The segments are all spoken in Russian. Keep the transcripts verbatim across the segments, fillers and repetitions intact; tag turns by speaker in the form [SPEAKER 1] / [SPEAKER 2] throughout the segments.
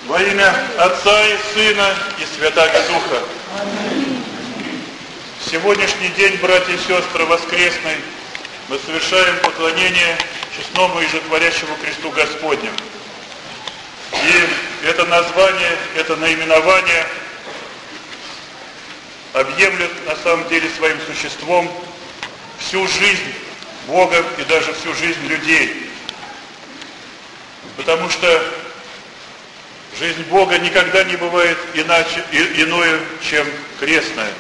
[SPEAKER 1] Во имя Отца и Сына и Святаго Духа. В сегодняшний день, братья и сестры, воскресный, мы совершаем поклонение честному и животворящему кресту Господню. И это название, это наименование объемлет на самом деле своим существом всю жизнь Бога и даже всю жизнь людей. Потому что жизнь Бога никогда не бывает иначе, и, иное, чем крестное.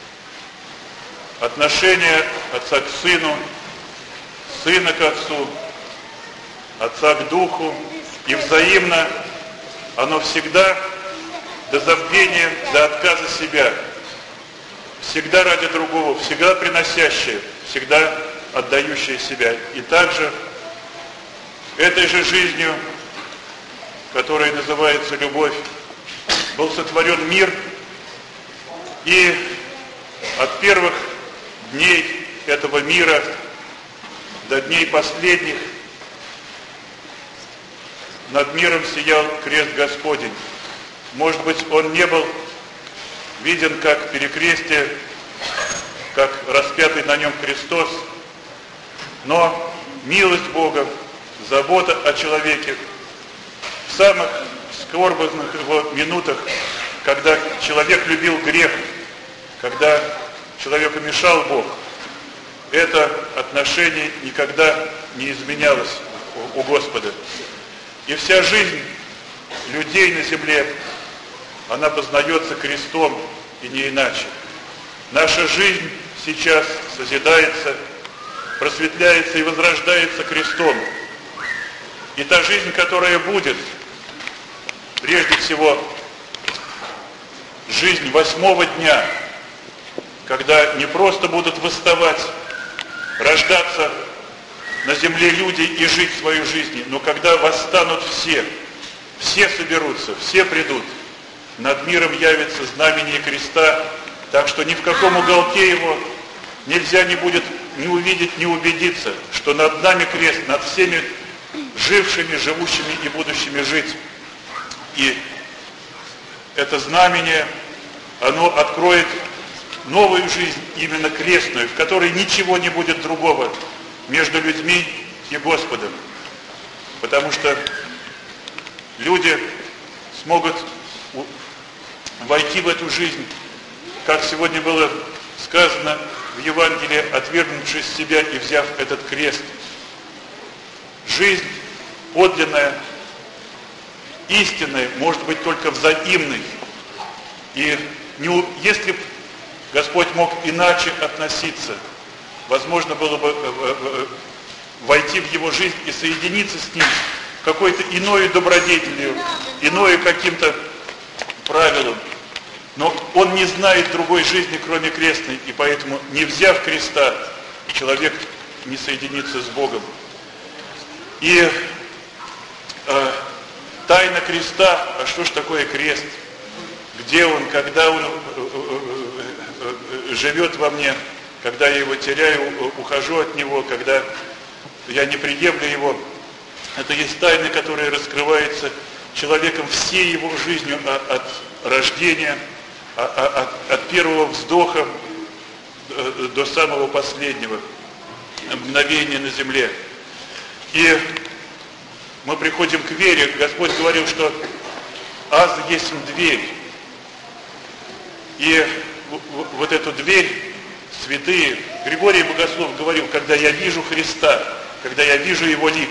[SPEAKER 1] Отношение Отца к Сыну, Сына к Отцу, Отца к Духу, и взаимно оно всегда до забвения, до отказа себя, всегда ради другого, всегда приносящее, всегда отдающее себя. И также этой же жизнью, которая называется любовь, был сотворен мир, и от первых дней этого мира до дней последних над миром сиял крест Господень. Может быть, он не был виден как перекрестие, как распятый на нем Христос, но милость Бога, забота о человеке в самых скорбных его минутах, когда человек любил грех, когда человеку мешал Бог, это отношение никогда не изменялось у Господа. И вся жизнь людей на земле, она познается крестом и не иначе. Наша жизнь сейчас созидается, просветляется и возрождается крестом. И та жизнь, которая будет, прежде всего, жизнь восьмого дня, когда не просто будут восставать, рождаться на земле люди и жить свою жизнь, но когда восстанут все, все соберутся, все придут, над миром явится знамение креста, так что ни в каком уголке его нельзя не будет не увидеть, не убедиться, что над нами крест, над всеми жившими, живущими и будущими жить. И это знамение, оно откроет новую жизнь, именно крестную, в которой ничего не будет другого между людьми и Господом. Потому что люди смогут войти в эту жизнь, как сегодня было сказано в Евангелии, отвергнувшись себя и взяв этот крест. Жизнь подлинная, истинная, может быть только взаимной. И не, если бы Господь мог иначе относиться, возможно было бы войти в его жизнь и соединиться с ним какой-то иной добродетелью, иной каким-то правилом. Но он не знает другой жизни, кроме крестной, и поэтому, не взяв креста, человек не соединится с Богом. И э, тайна креста, а что ж такое крест? Где он, когда он э, э, э, живет во мне, когда я его теряю, ухожу от него, когда я не приемлю его. Это есть тайна, которая раскрывается человеком всей его жизнью от рождения, от, от первого вздоха до самого последнего мгновения на земле. И мы приходим к вере. Господь говорил, что аз есть дверь. И вот эту дверь святые, Григорий Богослов говорил, когда я вижу Христа, когда я вижу Его лик,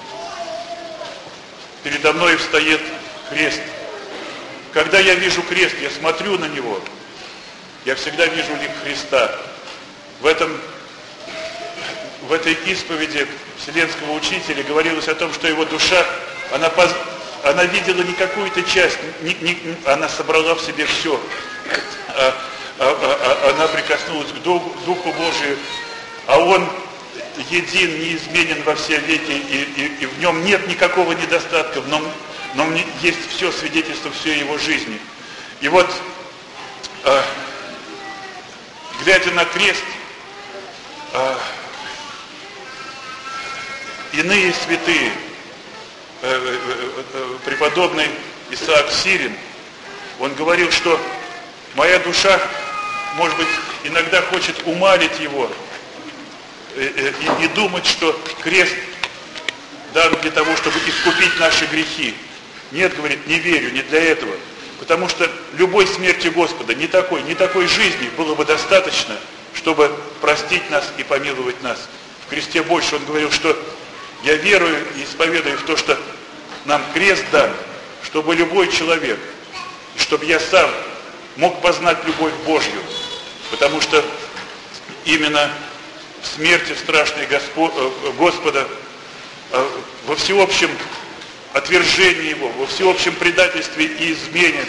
[SPEAKER 1] передо мной встает крест. Когда я вижу крест, я смотрю на него, я всегда вижу лик Христа. В этом, в этой исповеди Вселенского Учителя говорилось о том, что его душа, она, поз... она видела не какую-то часть, не, не, она собрала в себе все. А, а, а, она прикоснулась к Духу, Духу Божию, а Он един, неизменен во все веки, и, и, и в нем нет никакого недостатка, но, но есть все свидетельство всей его жизни. И вот, э, глядя на крест, э, иные святые, э, э, э, преподобный Исаак Сирин, он говорил, что моя душа, может быть, иногда хочет умалить его и, и, и думать, что крест дан для того, чтобы искупить наши грехи. Нет, говорит, не верю, не для этого. Потому что любой смерти Господа, не такой, не такой жизни было бы достаточно, чтобы простить нас и помиловать нас. В кресте больше он говорил, что я верую и исповедую в то, что нам крест дан, чтобы любой человек, чтобы я сам мог познать любовь Божью. Потому что именно в смерти страшной Господа, во всеобщем отвержении Его, во всеобщем предательстве и измене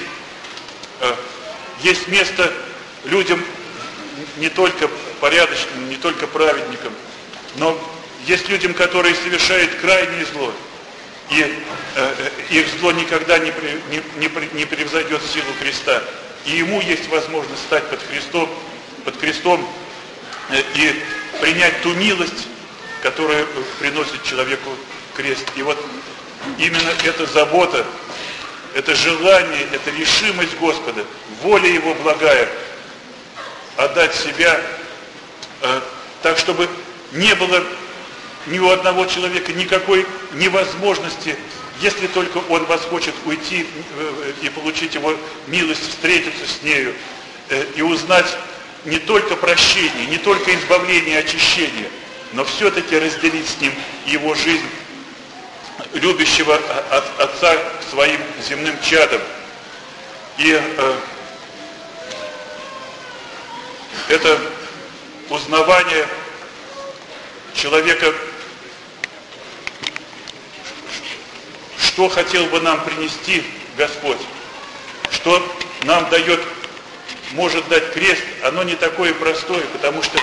[SPEAKER 1] есть место людям не только порядочным, не только праведникам, но есть людям, которые совершают крайнее зло. И э, их зло никогда не, не, не, не превзойдет силу креста. И ему есть возможность стать под крестом, под крестом э, и принять ту милость, которую приносит человеку крест. И вот именно эта забота, это желание, эта решимость Господа, воля Его благая, отдать себя э, так, чтобы не было ни у одного человека никакой невозможности, если только он восхочет уйти и получить его милость, встретиться с нею и узнать не только прощение, не только избавление и очищение, но все-таки разделить с ним его жизнь, любящего от Отца к своим земным чадам. И э, это узнавание человека, что хотел бы нам принести Господь, что нам дает, может дать крест, оно не такое простое, потому что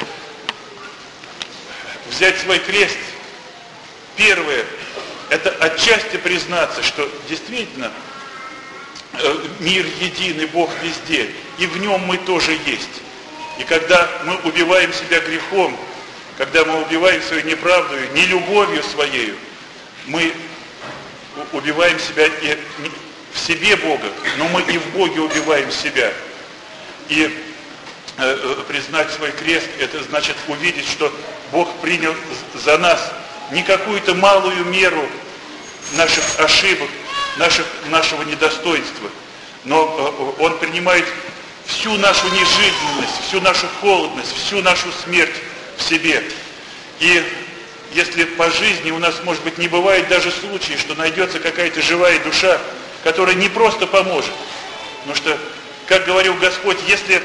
[SPEAKER 1] взять свой крест, первое, это отчасти признаться, что действительно мир единый, Бог везде, и в нем мы тоже есть. И когда мы убиваем себя грехом, когда мы убиваем свою неправду, нелюбовью своей, мы убиваем себя и в себе Бога, но мы и в Боге убиваем себя. И э, признать свой крест, это значит увидеть, что Бог принял за нас не какую-то малую меру наших ошибок, наших, нашего недостоинства, но э, Он принимает всю нашу нежизненность, всю нашу холодность, всю нашу смерть в себе. И если по жизни у нас, может быть, не бывает даже случаев, что найдется какая-то живая душа, которая не просто поможет. Потому что, как говорил Господь, если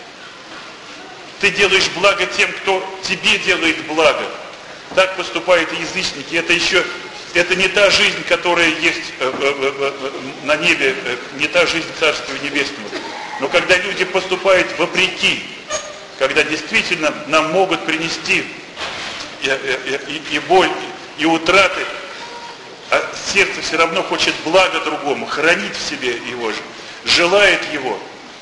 [SPEAKER 1] ты делаешь благо тем, кто тебе делает благо, так поступают и язычники. Это еще, это не та жизнь, которая есть э, э, э, на небе, э, не та жизнь Царства Небесного. Но когда люди поступают вопреки, когда действительно нам могут принести и, и, и боль, и утраты, а сердце все равно хочет блага другому, хранить в себе его же, желает его.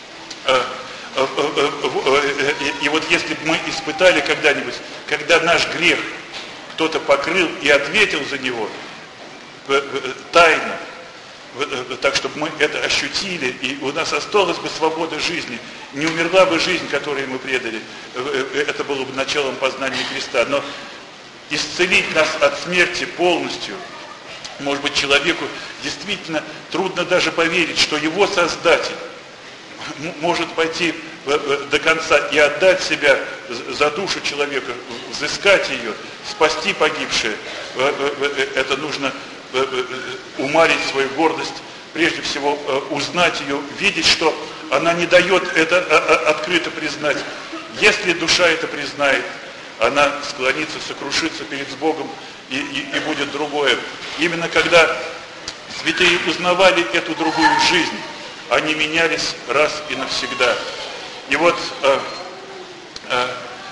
[SPEAKER 1] И вот если бы мы испытали когда-нибудь, когда наш грех кто-то покрыл и ответил за него тайно, так, чтобы мы это ощутили, и у нас осталась бы свобода жизни, не умерла бы жизнь, которой мы предали, это было бы началом познания креста. Но исцелить нас от смерти полностью, может быть, человеку действительно трудно даже поверить, что его Создатель может пойти до конца и отдать себя за душу человека, взыскать ее, спасти погибшее. Это нужно умерить свою гордость, прежде всего узнать ее, видеть, что она не дает это открыто признать. Если душа это признает, она склонится, сокрушится перед Богом, и, и, и будет другое. Именно когда святые узнавали эту другую жизнь, они менялись раз и навсегда. И вот э, э,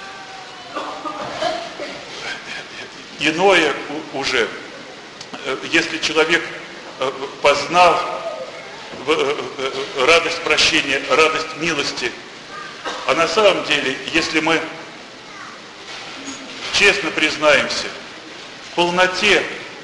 [SPEAKER 1] иное уже, э, если человек э, познал в, э, э, радость прощения, радость милости, а на самом деле, если мы честно признаемся, в полноте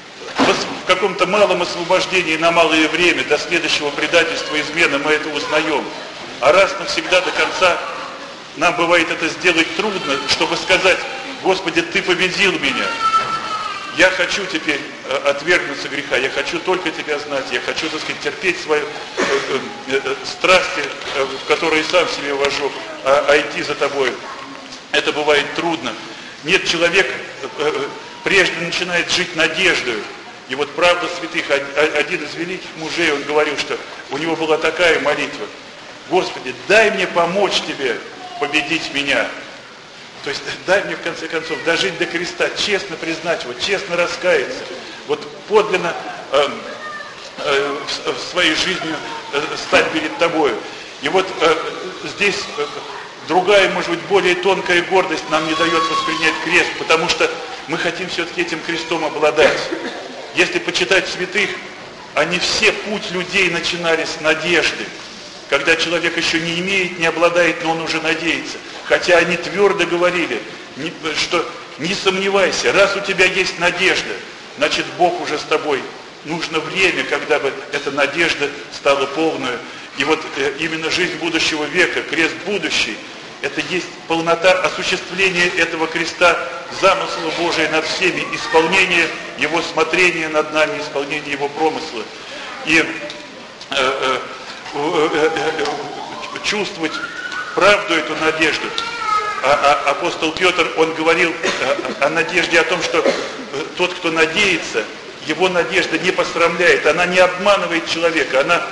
[SPEAKER 1] в каком-то малом освобождении на малое время, до следующего предательства, измены, мы это узнаем. А раз навсегда до конца нам бывает это сделать трудно, чтобы сказать: Господи, Ты победил меня. Я хочу теперь отвергнуться греха, я хочу только Тебя знать, я хочу, так сказать, терпеть свои э, э, страсти, э, в которые сам себе вожу, а, а идти за Тобой. Это бывает трудно. Нет, человек э, прежде начинает жить надеждой. И вот правда святых, один из великих мужей, он говорил, что у него была такая молитва: Господи, дай мне помочь Тебе победить меня. То есть дай мне, в конце концов, дожить до креста, честно признать его, честно раскаяться, вот подлинно э, э, в, в своей жизни э, стать перед Тобою. И вот э, здесь э, другая, может быть, более тонкая гордость нам не дает воспринять крест, потому что мы хотим все-таки этим крестом обладать. Если почитать святых, они все, путь людей начинали с надежды. Когда человек еще не имеет, не обладает, но он уже надеется. Хотя они твердо говорили, что не сомневайся, раз у тебя есть надежда, значит Бог уже с тобой. Нужно время, когда бы эта надежда стала полной. И вот именно жизнь будущего века, крест будущий, это есть полнота осуществления этого креста, замысла Божия над всеми, исполнение Его смотрения над нами, исполнение Его промысла. И э, э, э, э, э, чувствовать правду эту надежду. А, а, апостол Петр, он говорил о, о надежде, о том, что тот, кто надеется, его надежда не посрамляет, она не обманывает человека, она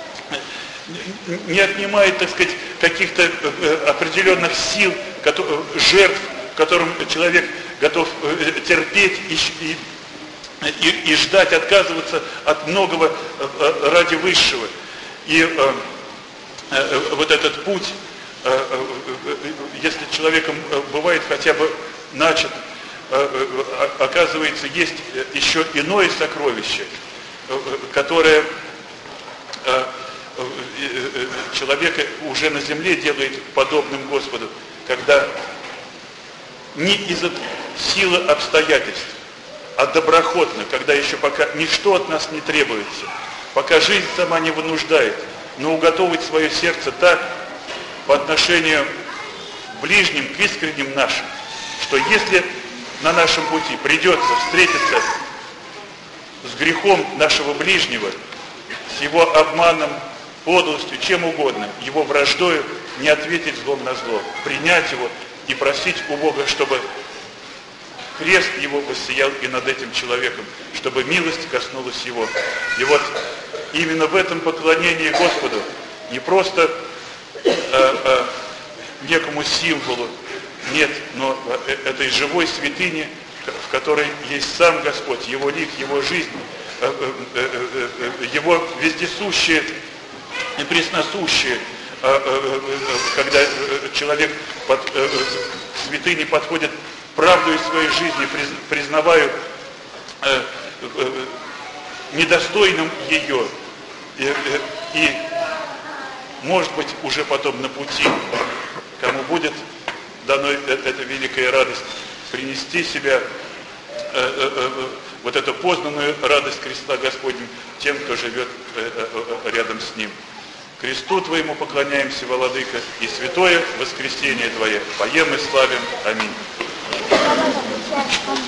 [SPEAKER 1] не отнимает, так сказать, каких-то определенных сил, жертв, которым человек готов терпеть и, и, и ждать, отказываться от многого ради высшего. И вот этот путь, если человеком бывает хотя бы начат, оказывается, есть еще иное сокровище, которое человека уже на земле делает подобным Господу, когда не из-за силы обстоятельств, а доброхотно, когда еще пока ничто от нас не требуется, пока жизнь сама не вынуждает, но уготовить свое сердце так по отношению к ближним, к искренним нашим, что если на нашем пути придется встретиться с грехом нашего ближнего, с его обманом, подлостью, чем угодно, его враждою, не ответить злом на зло, принять его и просить у Бога, чтобы крест его воссиял и над этим человеком, чтобы милость коснулась его. И вот именно в этом поклонении Господу, не просто э, э, некому символу, нет, но этой живой святыне, в которой есть сам Господь, Его лик, Его жизнь, э, э, э, э, Его вездесущее и пресносущее, когда человек под, к святыне подходит правду из своей жизни, признавая недостойным ее, и, и может быть уже потом на пути, кому будет дано эта великая радость, принести себя, вот эту познанную радость креста Господним тем, кто живет рядом с Ним. Кресту Твоему поклоняемся, Владыка, и святое воскресение Твое поем и славим. Аминь.